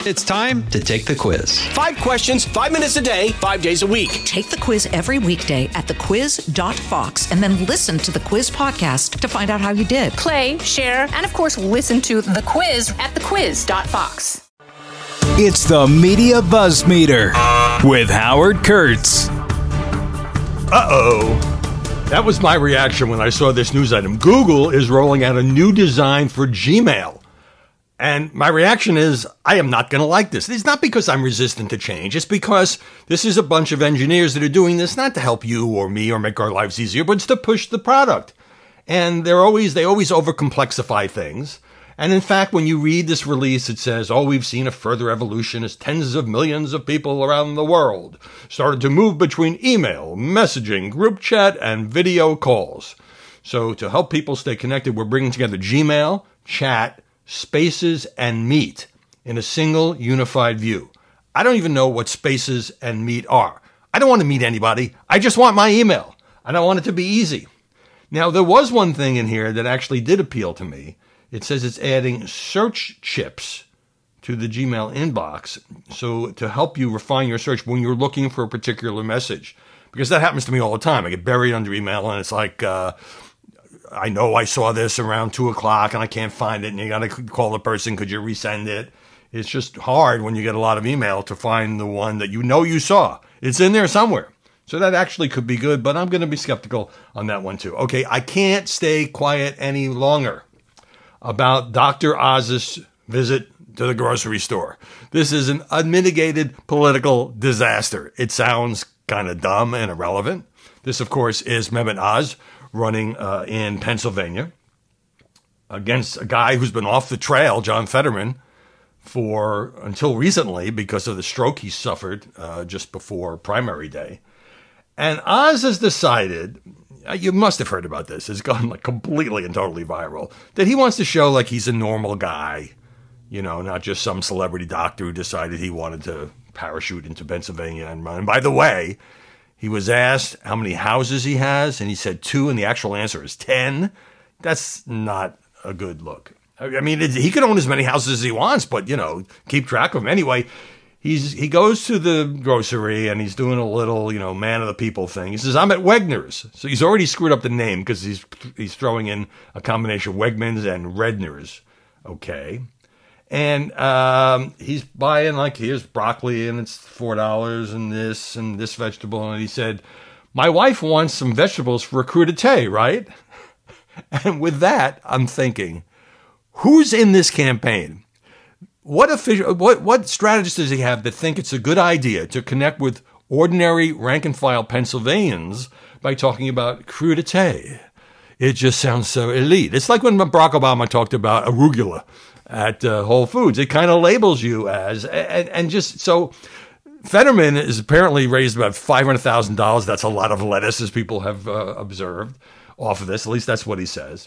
It's time to take the quiz. 5 questions, 5 minutes a day, 5 days a week. Take the quiz every weekday at thequiz.fox and then listen to the quiz podcast to find out how you did. Play, share, and of course, listen to The Quiz at thequiz.fox. It's the Media Buzz Meter with Howard Kurtz. Uh-oh. That was my reaction when I saw this news item. Google is rolling out a new design for Gmail. And my reaction is, I am not going to like this. It's not because I'm resistant to change. It's because this is a bunch of engineers that are doing this not to help you or me or make our lives easier, but it's to push the product. And they always overcomplexify things. And in fact, when you read this release, it says, we've seen a further evolution as tens of millions of people around the world started to move between email, messaging, group chat, and video calls. So to help people stay connected, we're bringing together Gmail, chat, Spaces, and Meet in a single unified view. I don't even know what Spaces and Meet are. I don't want to meet anybody. I just want my email. And I want it to be easy. Now, there was one thing in here that actually did appeal to me. It says it's adding search chips to the Gmail inbox, so to help you refine your search when you're looking for a particular message. Because that happens to me all the time. I get buried under email, and it's like, I know I saw this around 2 o'clock and I can't find it, and you got to call the person. Could you resend it? It's just hard when you get a lot of email to find the one that you know you saw. It's in there somewhere. So that actually could be good, but I'm going to be skeptical on that one too. Okay, I can't stay quiet any longer about Dr. Oz's visit to the grocery store. This is an unmitigated political disaster. It sounds kind of dumb and irrelevant. This, of course, is Mehmet Oz running in Pennsylvania against a guy who's been off the trail, John Fetterman, for until recently because of the stroke he suffered just before primary day. And Oz has decided, you must have heard about this, it's gone like completely and totally viral, that he wants to show like he's a normal guy, you know, not just some celebrity doctor who decided he wanted to parachute into Pennsylvania and run. And by the way, he was asked how many houses he has, and he said 2, and the actual answer is 10. That's not a good look. I mean, he can own as many houses as he wants, but, you know, keep track of them. Anyway, he goes to the grocery, and he's doing a little, you know, man of the people thing. He says, I'm at Wegner's. So he's already screwed up the name because he's throwing in a combination of Wegmans and Redner's. Okay. And he's buying, like, here's broccoli, and it's $4, and this vegetable. And he said, my wife wants some vegetables for a crudité, right? And with that, I'm thinking, who's in this campaign? What strategist does he have that think it's a good idea to connect with ordinary rank-and-file Pennsylvanians by talking about crudité? It just sounds so elite. It's like when Barack Obama talked about arugula at Whole Foods. It kind of labels you as, and just so Fetterman is apparently raised about $500,000. That's a lot of lettuce, as people have observed off of this. At least that's what he says.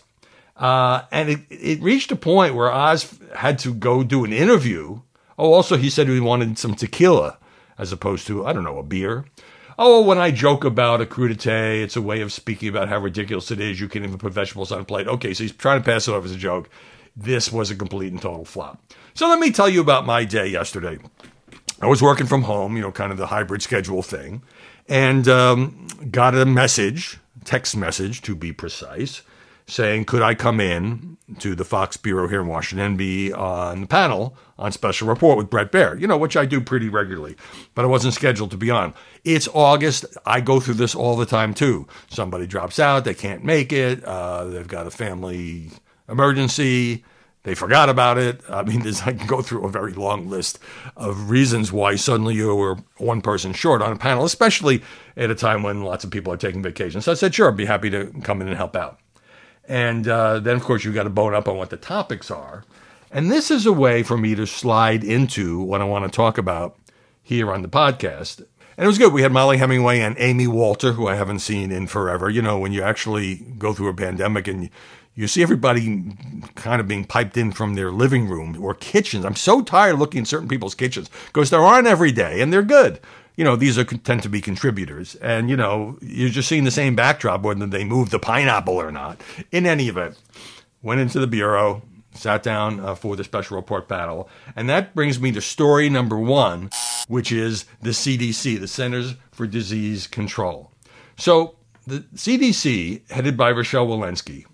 And it reached a point where Oz had to go do an interview. Oh, also he said he wanted some tequila as opposed to, I don't know, a beer. Oh, when I joke about a crudité, it's a way of speaking about how ridiculous it is. You can't even put vegetables on a plate. Okay, so he's trying to pass it off as a joke. This was a complete and total flop. So let me tell you about my day yesterday. I was working from home, you know, kind of the hybrid schedule thing, and got a message, text message to be precise, saying, could I come in to the Fox Bureau here in Washington and be on the panel on Special Report with Bret Baier, you know, which I do pretty regularly, but I wasn't scheduled to be on. It's August. I go through this all the time, too. Somebody drops out. They can't make it. They've got a family emergency. They forgot about it. I mean, I can go through a very long list of reasons why suddenly you were one person short on a panel, especially at a time when lots of people are taking vacation. So I said, sure, I'd be happy to come in and help out. And then, of course, you've got to bone up on what the topics are. And this is a way for me to slide into what I want to talk about here on the podcast. And it was good. We had Molly Hemingway and Amy Walter, who I haven't seen in forever. You know, when you actually go through a pandemic and you see everybody kind of being piped in from their living room or kitchens. I'm so tired of looking at certain people's kitchens because they're on every day and they're good. You know, these tend to be contributors. And, you know, you're just seeing the same backdrop whether they move the pineapple or not. In any event, went into the bureau, sat down for the special report panel. And that brings me to story number one, which is the CDC, the Centers for Disease Control. So the CDC, headed by Rochelle Walensky,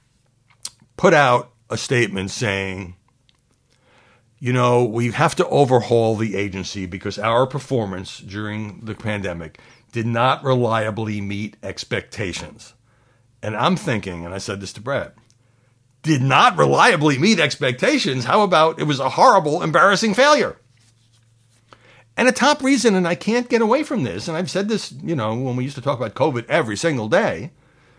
put out a statement saying, you know, we have to overhaul the agency because our performance during the pandemic did not reliably meet expectations. And I'm thinking, and I said this to Brad, did not reliably meet expectations? How about it was a horrible, embarrassing failure? And a top reason, and I can't get away from this, and I've said this, you know, when we used to talk about COVID every single day,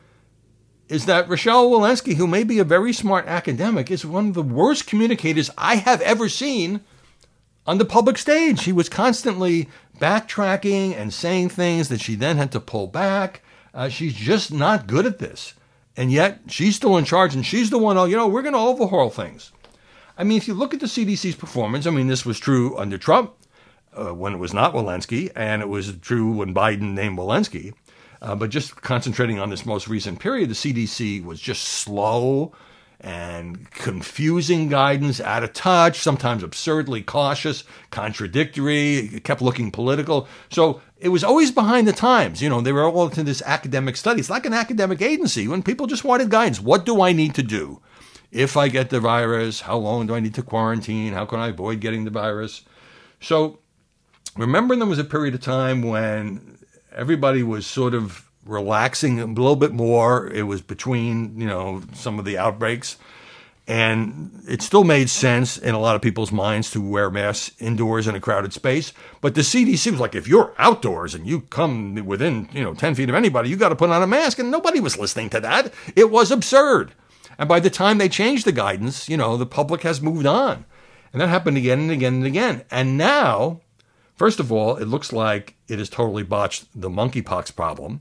is that Rochelle Walensky, who may be a very smart academic, is one of the worst communicators I have ever seen on the public stage. She was constantly backtracking and saying things that she then had to pull back. She's just not good at this. And yet she's still in charge, and she's the one, you know, we're going to overhaul things. I mean, if you look at the CDC's performance, I mean, this was true under Trump when it was not Walensky, and it was true when Biden named Walensky. But just concentrating on this most recent period, the CDC was just slow and confusing guidance, out of touch, sometimes absurdly cautious, contradictory, it kept looking political. So it was always behind the times. You know, they were all into this academic study. It's like an academic agency when people just wanted guidance. What do I need to do? If I get the virus, how long do I need to quarantine? How can I avoid getting the virus? So remember, there was a period of time when everybody was sort of relaxing a little bit more. It was between, you know, some of the outbreaks. And it still made sense in a lot of people's minds to wear masks indoors in a crowded space. But the CDC was like, if you're outdoors and you come within, 10 feet of anybody, you got to put on a mask. And nobody was listening to that. It was absurd. And by the time they changed the guidance, the public has moved on. And that happened again and again and again. And now, first of all, it looks like it has totally botched the monkeypox problem.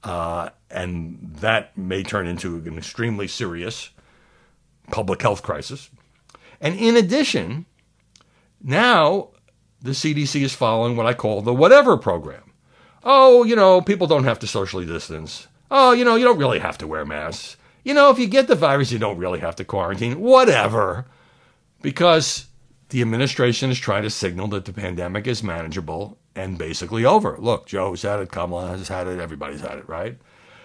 And that may turn into an extremely serious public health crisis. And in addition, now the CDC is following what I call the whatever program. Oh, people don't have to socially distance. Oh, you don't really have to wear masks. If you get the virus, you don't really have to quarantine. Whatever. Because the administration is trying to signal that the pandemic is manageable and basically over. Look, Joe's had it, Kamala has had it, everybody's had it, right?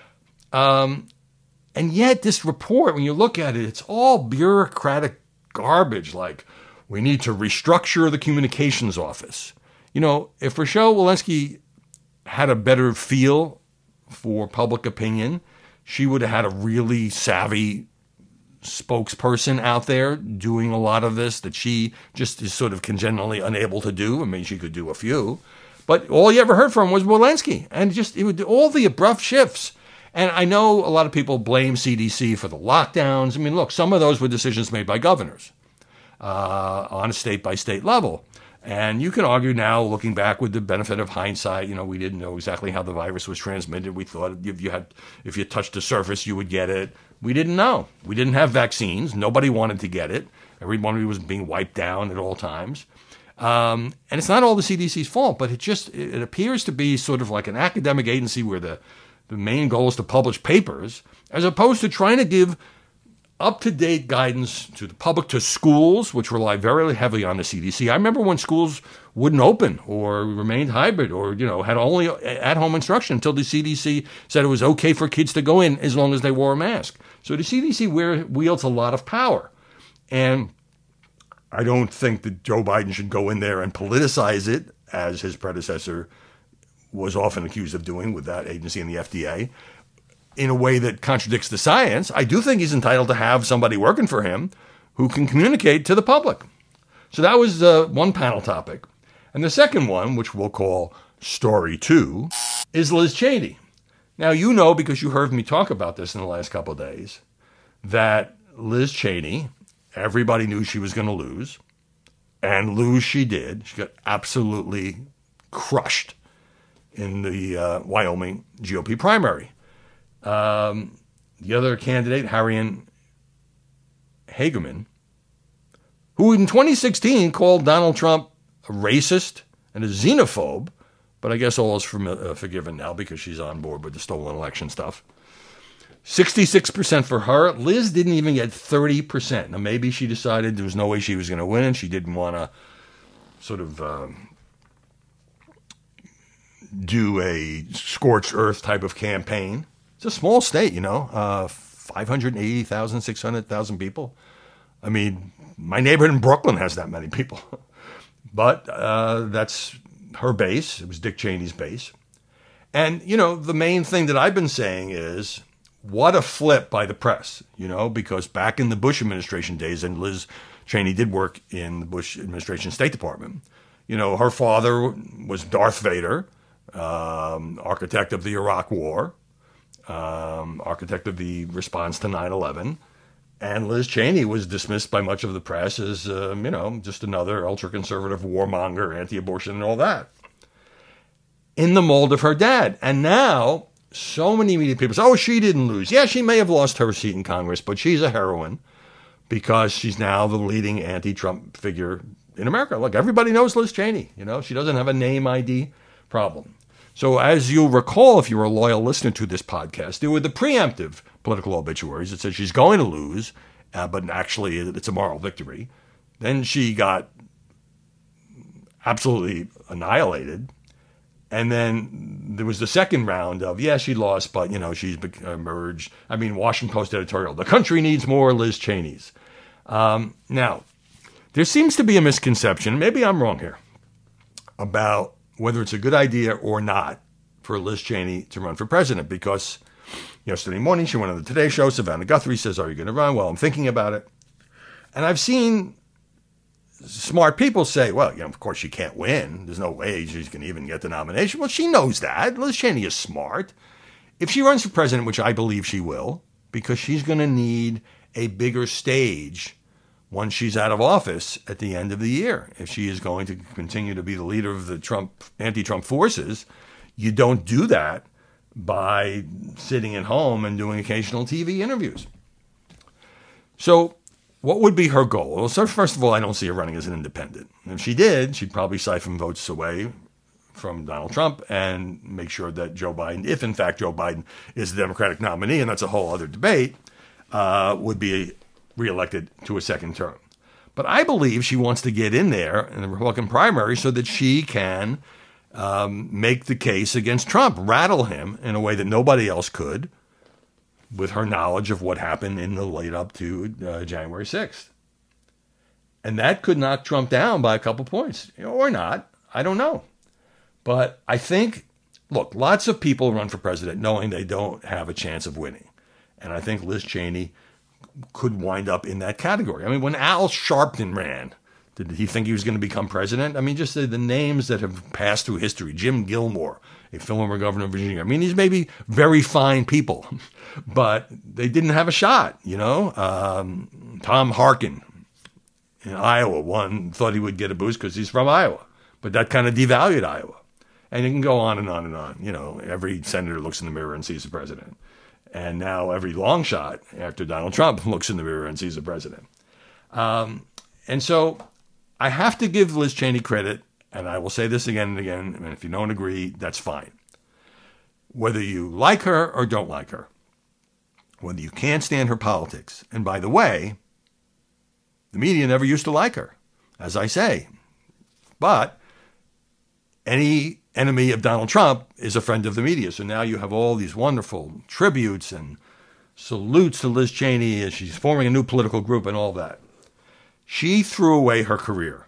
And yet this report, when you look at it, it's all bureaucratic garbage, like we need to restructure the communications office. If Rochelle Walensky had a better feel for public opinion, she would have had a really savvy spokesperson out there doing a lot of this that she just is sort of congenitally unable to do. I mean, she could do a few, but all you ever heard from was Walensky, and it would all the abrupt shifts. And I know a lot of people blame CDC for the lockdowns. I mean, look, some of those were decisions made by governors on a state-by-state level. And you can argue now, looking back with the benefit of hindsight, we didn't know exactly how the virus was transmitted. We thought if you touched the surface, you would get it. We didn't know. We didn't have vaccines. Nobody wanted to get it. Everybody was being wiped down at all times. And it's not all the CDC's fault, but it appears to be sort of like an academic agency where the main goal is to publish papers, as opposed to trying to give up-to-date guidance to the public, to schools, which rely very heavily on the CDC. I remember when schools wouldn't open or remained hybrid or, had only at-home instruction until the CDC said it was okay for kids to go in as long as they wore a mask. So the CDC wields a lot of power. And I don't think that Joe Biden should go in there and politicize it, as his predecessor was often accused of doing with that agency and the FDA, in a way that contradicts the science. I do think he's entitled to have somebody working for him who can communicate to the public. So that was one panel topic. And the second one, which we'll call Story 2, is Liz Cheney. Now, because you heard me talk about this in the last couple of days, that Liz Cheney, everybody knew she was going to lose, and lose she did. She got absolutely crushed in the Wyoming GOP primary. The other candidate, Harriet Hageman, who in 2016 called Donald Trump a racist and a xenophobe, but I guess all is forgiven now because she's on board with the stolen election stuff. 66% for her. Liz didn't even get 30%. Now, maybe she decided there was no way she was going to win, and she didn't want to sort of do a scorched earth type of campaign. It's a small state, 580,000, 600,000 people. I mean, my neighborhood in Brooklyn has that many people. But that's her base. It was Dick Cheney's base. And, the main thing that I've been saying is, what a flip by the press, because back in the Bush administration days, and Liz Cheney did work in the Bush administration State Department, her father was Darth Vader, architect of the Iraq War, architect of the response to 9/11. And Liz Cheney was dismissed by much of the press as, just another ultra-conservative warmonger, anti-abortion and all that. In the mold of her dad. And now, so many media people say, oh, she didn't lose. Yeah, she may have lost her seat in Congress, but she's a heroine because she's now the leading anti-Trump figure in America. Look, everybody knows Liz Cheney. She doesn't have a name ID problem. So as you'll recall, if you were a loyal listener to this podcast, there were the preemptive political obituaries that said she's going to lose, but actually it's a moral victory. Then she got absolutely annihilated. And then there was the second round of, she lost, but, she's emerged. I mean, Washington Post editorial, the country needs more Liz Cheneys. Now, there seems to be a misconception, maybe I'm wrong here, about whether it's a good idea or not for Liz Cheney to run for president, because yesterday morning she went on the Today Show. Savannah Guthrie says, are you going to run? Well, I'm thinking about it. And I've seen smart people say, well, of course she can't win. There's no way she's going to even get the nomination. Well, she knows that. Liz Cheney is smart. If she runs for president, which I believe she will, because she's going to need a bigger stage once she's out of office at the end of the year. If she is going to continue to be the leader of the anti-Trump forces, you don't do that by sitting at home and doing occasional TV interviews. So what would be her goal? Well, so first of all, I don't see her running as an independent. If she did, she'd probably siphon votes away from Donald Trump and make sure that Joe Biden, if in fact Joe Biden is the Democratic nominee, and that's a whole other debate, would be reelected to a second term. But I believe she wants to get in there in the Republican primary so that she can make the case against Trump, rattle him in a way that nobody else could, with her knowledge of what happened in the lead up to January 6th. And that could knock Trump down by a couple points, or not. I don't know. But I think, look, lots of people run for president knowing they don't have a chance of winning. And I think Liz Cheney could wind up in that category. I mean, when Al Sharpton ran, did he think he was going to become president? I mean, just the names that have passed through history. Jim Gilmore, a former governor of Virginia. I mean, these may be very fine people, but they didn't have a shot, Tom Harkin in Iowa thought he would get a boost because he's from Iowa, but that kind of devalued Iowa. And you can go on and on and on. Every senator looks in the mirror and sees the president. And now every long shot after Donald Trump looks in the mirror and sees the president. And so I have to give Liz Cheney credit, and I will say this again and again, and if you don't agree, that's fine. Whether you like her or don't like her, whether you can't stand her politics, and by the way, the media never used to like her, as I say, but any enemy of Donald Trump is a friend of the media. So now you have all these wonderful tributes and salutes to Liz Cheney as she's forming a new political group and all that. She threw away her career,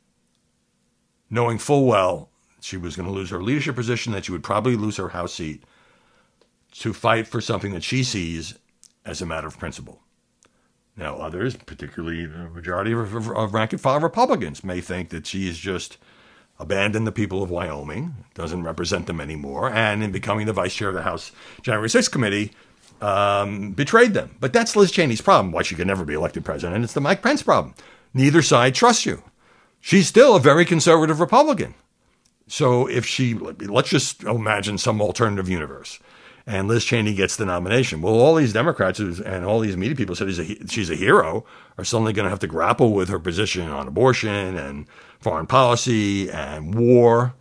knowing full well she was going to lose her leadership position, that she would probably lose her House seat, to fight for something that she sees as a matter of principle. Now, others, particularly the majority of rank-and-file Republicans, may think that she has just abandoned the people of Wyoming, doesn't represent them anymore, and in becoming the vice chair of the House January 6th committee, betrayed them. But that's Liz Cheney's problem, why she could never be elected president. It's the Mike Pence problem. Neither side trusts you. She's still a very conservative Republican. So if let's just imagine some alternative universe, and Liz Cheney gets the nomination. Well, all these Democrats and all these media people said she's a hero are suddenly going to have to grapple with her position on abortion and foreign policy and war,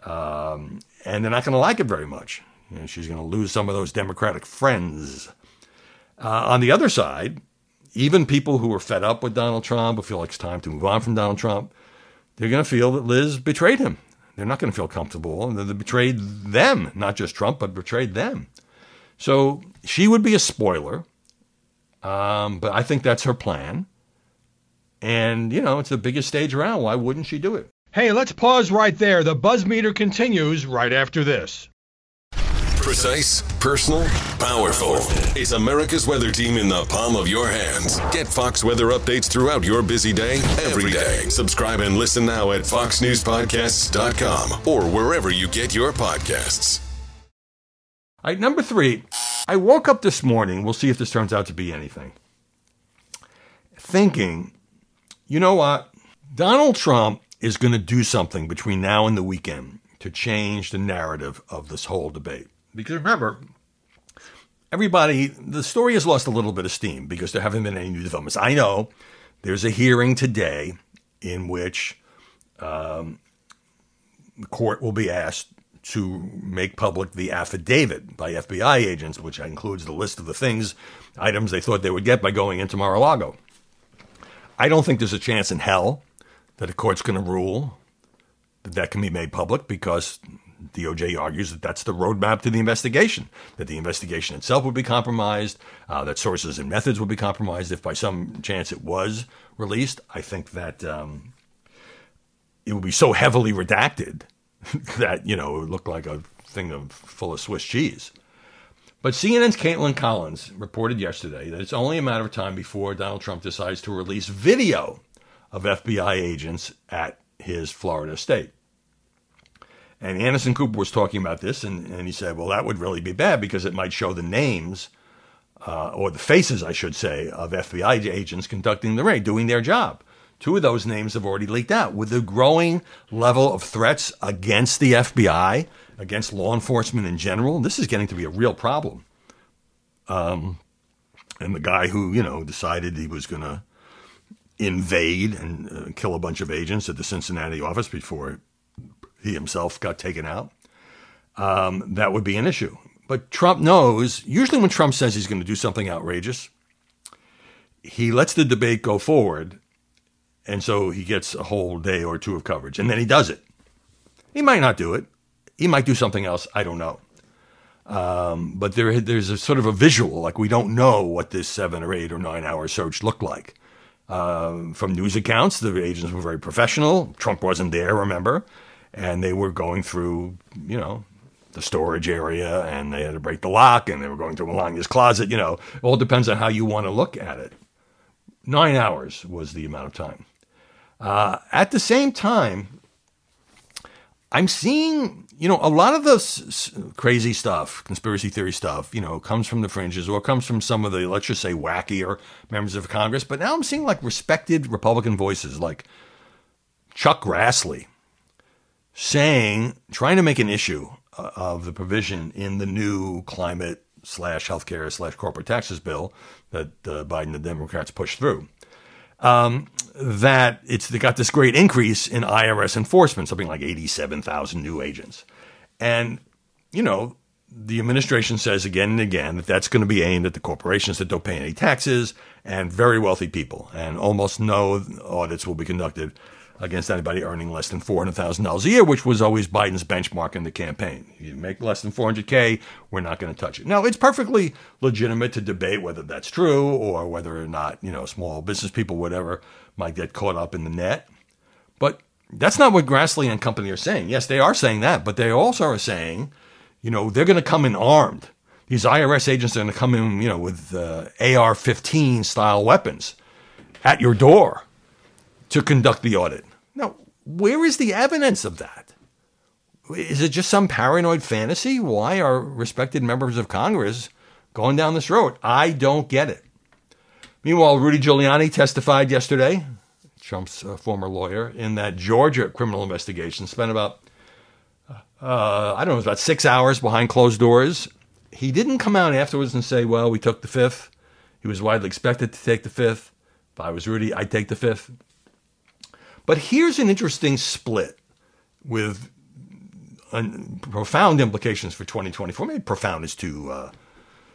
and they're not going to like it very much. She's going to lose some of those Democratic friends. On the other side, even people who are fed up with Donald Trump, who feel like it's time to move on from Donald Trump, they're going to feel that Liz betrayed him. They're not going to feel comfortable. They betrayed them, not just Trump, but betrayed them. So she would be a spoiler, but I think that's her plan. And, it's the biggest stage around. Why wouldn't she do it? Hey, let's pause right there. The Buzz Meter continues right after this. Precise, personal, powerful. It's America's weather team in the palm of your hands. Get Fox weather updates throughout your busy day, every day. Subscribe and listen now at foxnewspodcasts.com or wherever you get your podcasts. All right, number 3, I woke up this morning, we'll see if this turns out to be anything, thinking, you know what? Donald Trump is going to do something between now and the weekend to change the narrative of this whole debate. Because remember, the story has lost a little bit of steam because there haven't been any new developments. I know there's a hearing today in which the court will be asked to make public the affidavit by FBI agents, which includes the list of the items they thought they would get by going into Mar-a-Lago. I don't think there's a chance in hell that a court's going to rule that can be made public because DOJ argues that that's the roadmap to the investigation, that the investigation itself would be compromised, that sources and methods would be compromised if by some chance it was released. I think that it would be so heavily redacted that, it would look like a thing full of Swiss cheese. But CNN's Caitlin Collins reported yesterday that it's only a matter of time before Donald Trump decides to release video of FBI agents at his Florida estate. And Anderson Cooper was talking about this, and he said, well, that would really be bad because it might show the names, or the faces, I should say, of FBI agents conducting the raid, doing their job. 2 of those names have already leaked out. With the growing level of threats against the FBI, against law enforcement in general, this is getting to be a real problem. And the guy who, decided he was going to invade and kill a bunch of agents at the Cincinnati office before he himself got taken out, that would be an issue. But Trump knows, usually when Trump says he's going to do something outrageous, he lets the debate go forward, and so he gets a whole day or 2 of coverage, and then he does it. He might not do it. He might do something else. I don't know. But there's a sort of a visual, like we don't know what this 7 or 8 or 9 hour search looked like. From news accounts, the agents were very professional. Trump wasn't there, remember? And they were going through, the storage area, and they had to break the lock, and they were going through Melania's closet. It all depends on how you want to look at it. 9 hours was the amount of time. At the same time, I'm seeing, a lot of this crazy stuff, conspiracy theory stuff, comes from the fringes or comes from some of the, let's just say, wackier members of Congress. But now I'm seeing like respected Republican voices like Chuck Grassley trying to make an issue of the provision in the new climate/healthcare/corporate taxes bill that Biden and the Democrats pushed through. That they got this great increase in IRS enforcement, something like 87,000 new agents. And, the administration says again and again that that's going to be aimed at the corporations that don't pay any taxes and very wealthy people. And almost no audits will be conducted against anybody earning less than $400,000 a year, which was always Biden's benchmark in the campaign. You make less than $400K, we're not going to touch it. Now, it's perfectly legitimate to debate whether that's true or whether or not, small business people, whatever, might get caught up in the net. But that's not what Grassley and company are saying. Yes, they are saying that, but they also are saying, they're going to come in armed. These IRS agents are going to come in, with AR-15 style weapons at your door to conduct the audit. Now, where is the evidence of that? Is it just some paranoid fantasy? Why are respected members of Congress going down this road? I don't get it. Meanwhile, Rudy Giuliani testified yesterday, Trump's former lawyer, in that Georgia criminal investigation, spent about, it was about 6 hours behind closed doors. He didn't come out afterwards and say, well, we took the 5th. He was widely expected to take the 5th. If I was Rudy, I'd take the 5th. But here's an interesting split with profound implications for 2024. Maybe profound is too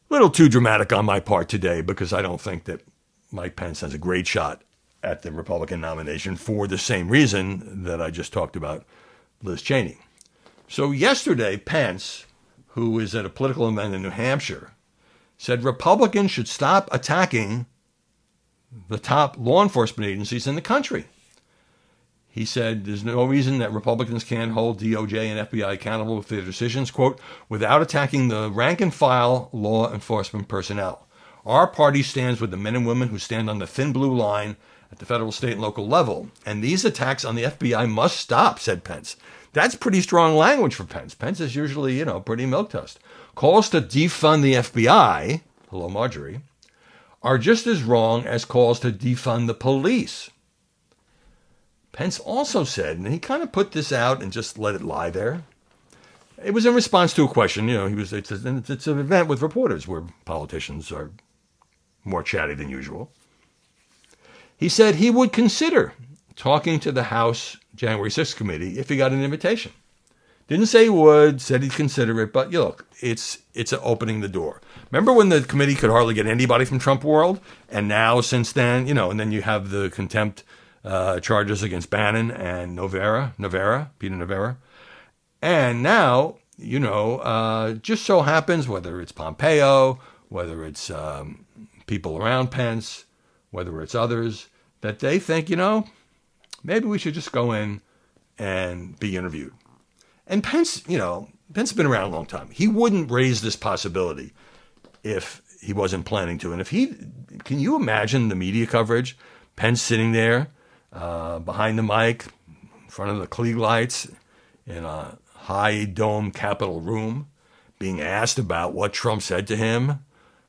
little too dramatic on my part today because I don't think that Mike Pence has a great shot at the Republican nomination for the same reason that I just talked about Liz Cheney. So yesterday, Pence, who is at a political event in New Hampshire, said Republicans should stop attacking the top law enforcement agencies in the country. He said there's no reason that Republicans can't hold DOJ and FBI accountable for their decisions, quote, without attacking the rank and file law enforcement personnel. Our party stands with the men and women who stand on the thin blue line at the federal, state, and local level. And these attacks on the FBI must stop, said Pence. That's pretty strong language for Pence. Pence is usually, pretty milquetoast. Calls to defund the FBI, hello, Marjorie, are just as wrong as calls to defund the police. Pence also said, and he kind of put this out and just let it lie there. It was in response to a question. It's an event with reporters where politicians are more chatty than usual. He said he would consider talking to the House January 6th committee if he got an invitation. Didn't say he would, said he'd consider it, but look, it's opening the door. Remember when the committee could hardly get anybody from Trump world? And now, since then, and then you have the contempt charges against Bannon and Peter Navarro. And now, just so happens, whether it's Pompeo, whether it's people around Pence, whether it's others, that they think, maybe we should just go in and be interviewed. And Pence, Pence has been around a long time. He wouldn't raise this possibility if he wasn't planning to. And can you imagine the media coverage? Pence sitting there behind the mic, in front of the Klieg lights, in a high dome Capitol room, being asked about what Trump said to him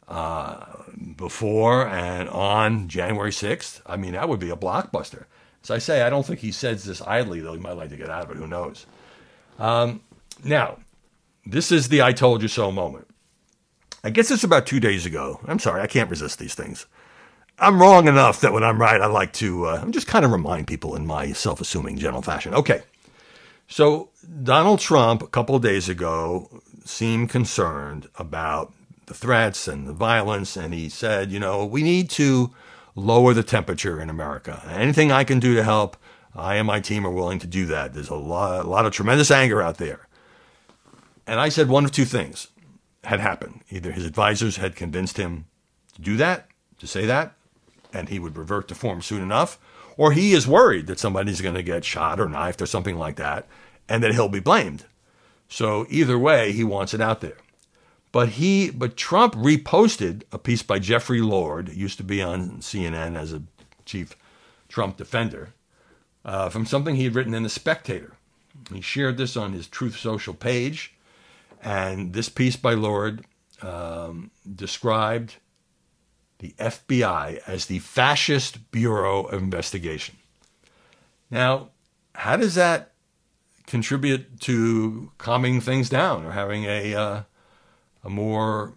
before and on January 6th. I mean, that would be a blockbuster. As I say, I don't think he says this idly, though he might like to get out of it. Who knows? Now, this is the I told you so moment. I guess it's about 2 days ago. I'm sorry, I can't resist these things. I'm wrong enough that when I'm right, I like to just kind of remind people in my self-assuming general fashion. Okay, so Donald Trump, a couple of days ago, seemed concerned about the threats and the violence, and he said, we need to lower the temperature in America. Anything I can do to help, I and my team are willing to do that. There's a lot of tremendous anger out there. And I said one of two things had happened. Either his advisors had convinced him to do that, to say that, and he would revert to form soon enough, or he is worried that somebody's going to get shot or knifed or something like that, and that he'll be blamed. So either way, he wants it out there. But Trump reposted a piece by Jeffrey Lord, who used to be on CNN as a chief Trump defender, from something he had written in The Spectator. He shared this on his Truth Social page, and this piece by Lord described the FBI as the Fascist Bureau of Investigation. Now, how does that contribute to calming things down or having a more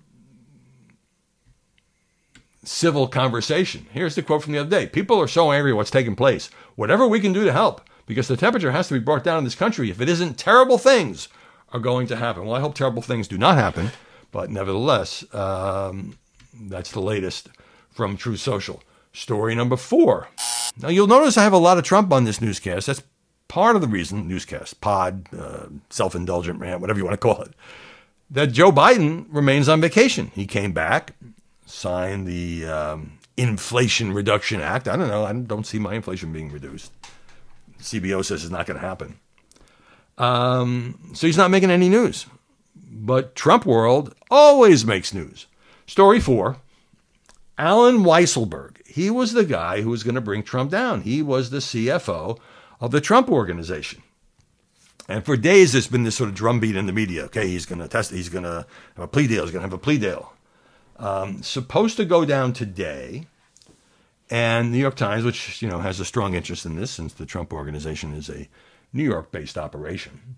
civil conversation? Here's the quote from the other day. People are so angry at what's taking place. Whatever we can do to help, because the temperature has to be brought down in this country. If it isn't, terrible things are going to happen. Well, I hope terrible things do not happen, but nevertheless, that's the latest from Truth Social. Story number 4. Now, you'll notice I have a lot of Trump on this newscast. That's part of the reason, newscast, pod, self-indulgent rant, whatever you want to call it, that Joe Biden remains on vacation. He came back, signed the Inflation Reduction Act. I don't know. I don't see my inflation being reduced. CBO says it's not going to happen. So he's not making any news. But Trump world always makes news. Story 4, Alan Weisselberg. He was the guy who was going to bring Trump down. He was the CFO of the Trump Organization. And for days, there's been this sort of drumbeat in the media. Okay, he's going to test. He's going to have a plea deal. He's going to have a plea deal. Supposed to go down today. And New York Times, which has a strong interest in this, since the Trump Organization is a New York-based operation,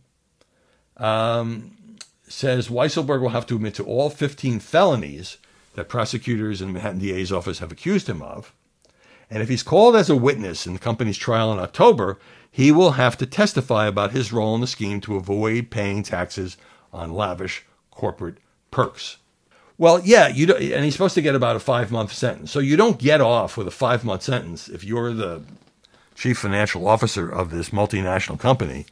says Weisselberg will have to admit to all 15 felonies that prosecutors in the Manhattan DA's office have accused him of. And if he's called as a witness in the company's trial in October, he will have to testify about his role in the scheme to avoid paying taxes on lavish corporate perks. Well, yeah, and he's supposed to get about a 5-month sentence. So you don't get off with a 5-month sentence if you're the chief financial officer of this multinational company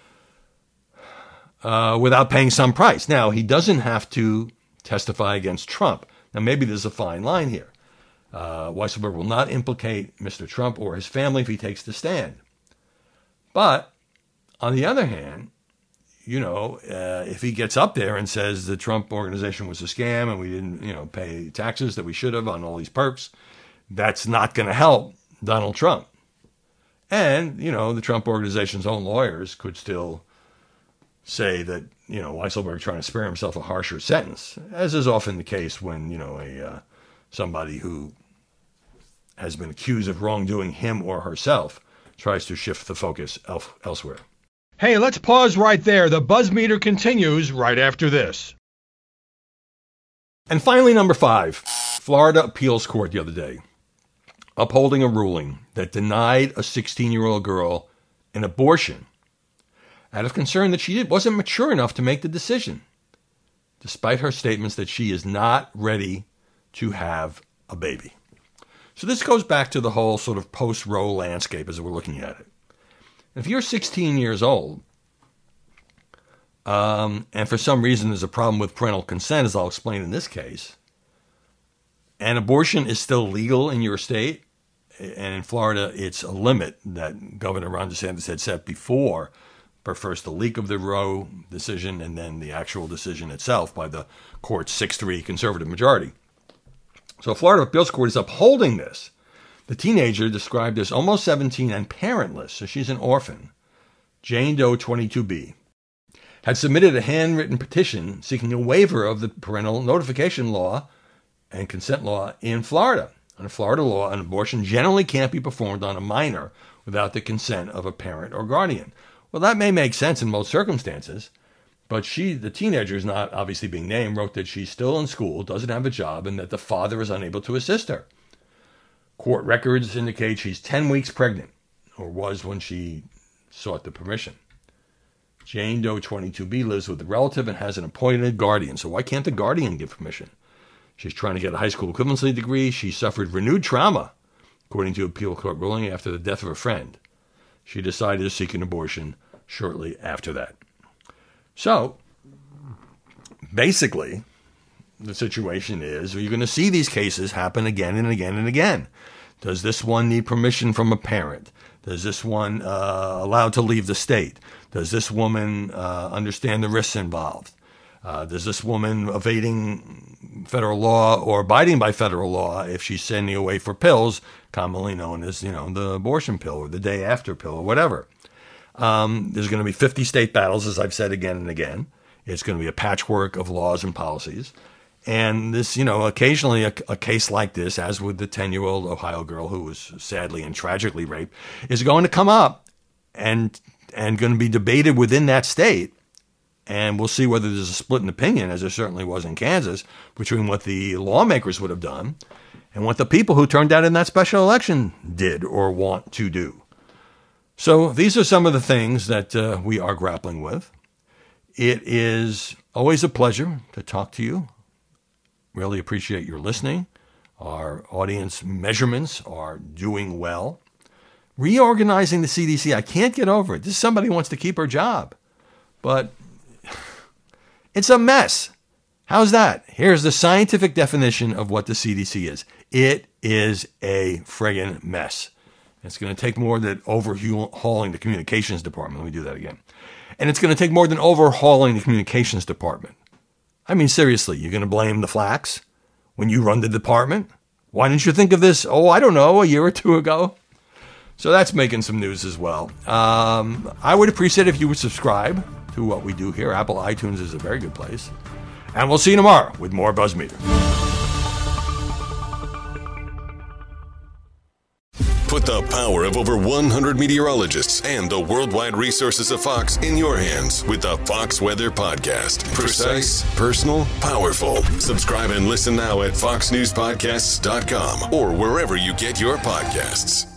without paying some price. Now, he doesn't have to testify against Trump. Now, maybe there's a fine line here. Weisselberg will not implicate Mr. Trump or his family if he takes the stand. But on the other hand, if he gets up there and says the Trump organization was a scam and we didn't, pay taxes that we should have on all these perks, that's not going to help Donald Trump. And, the Trump organization's own lawyers could still say that, Weisselberg trying to spare himself a harsher sentence, as is often the case when, somebody who has been accused of wrongdoing him or herself tries to shift the focus elsewhere. Hey, let's pause right there. The Buzz Meter continues right after this. And finally, number 5, Florida Appeals Court the other day, upholding a ruling that denied a 16-year-old girl an abortion out of concern that she wasn't mature enough to make the decision, despite her statements that she is not ready to have a baby. So this goes back to the whole sort of post-Roe landscape as we're looking at it. If you're 16 years old, and for some reason there's a problem with parental consent, as I'll explain in this case, and abortion is still legal in your state, and in Florida it's a limit that Governor Ron DeSantis had set before, first the leak of the Roe decision and then the actual decision itself by the court's 6-3 conservative majority. So Florida Appeals Court is upholding this. The teenager, described as almost 17 and parentless, so she's an orphan, Jane Doe 22B, had submitted a handwritten petition seeking a waiver of the parental notification law and consent law in Florida. Under Florida law, an abortion generally can't be performed on a minor without the consent of a parent or guardian. Well, that may make sense in most circumstances, but the teenager is not obviously being named, wrote that she's still in school, doesn't have a job, and that the father is unable to assist her. Court records indicate she's 10 weeks pregnant, or was when she sought the permission. Jane Doe 22B lives with a relative and has an appointed guardian, so why can't the guardian give permission? She's trying to get a high school equivalency degree. She suffered renewed trauma, according to appeal court ruling, after the death of a friend. She decided to seek an abortion shortly after that. So, basically, the situation is you're going to see these cases happen again and again and again. Does this one need permission from a parent? Does this one allowed to leave the state? Does this woman understand the risks involved? Does this woman evading federal law or abiding by federal law if she's sending away for pills, commonly known as, the abortion pill or the day after pill or whatever? There's going to be 50 state battles, as I've said again and again. It's going to be a patchwork of laws and policies. And this, occasionally a case like this, as with the 10-year-old Ohio girl who was sadly and tragically raped, is going to come up and going to be debated within that state. And we'll see whether there's a split in opinion, as there certainly was in Kansas, between what the lawmakers would have done and what the people who turned out in that special election did or want to do. So these are some of the things that we are grappling with. It is always a pleasure to talk to you. Really appreciate your listening. Our audience measurements are doing well. Reorganizing the CDC, I can't get over it. This is somebody who wants to keep her job. But it's a mess. How's that? Here's the scientific definition of what the CDC is. It is a friggin' mess. It's going to take more than overhauling the communications department. Let me do that again. And it's going to take more than overhauling the communications department. I mean, seriously, you're going to blame the Flacks when you run the department? Why didn't you think of this, I don't know, a year or two ago? So that's making some news as well. I would appreciate if you would subscribe to what we do here. Apple iTunes is a very good place. And we'll see you tomorrow with more Buzz Meter. Put the power of over 100 meteorologists and the worldwide resources of Fox in your hands with the Fox Weather Podcast. Precise, personal, powerful. Subscribe and listen now at foxnewspodcasts.com or wherever you get your podcasts.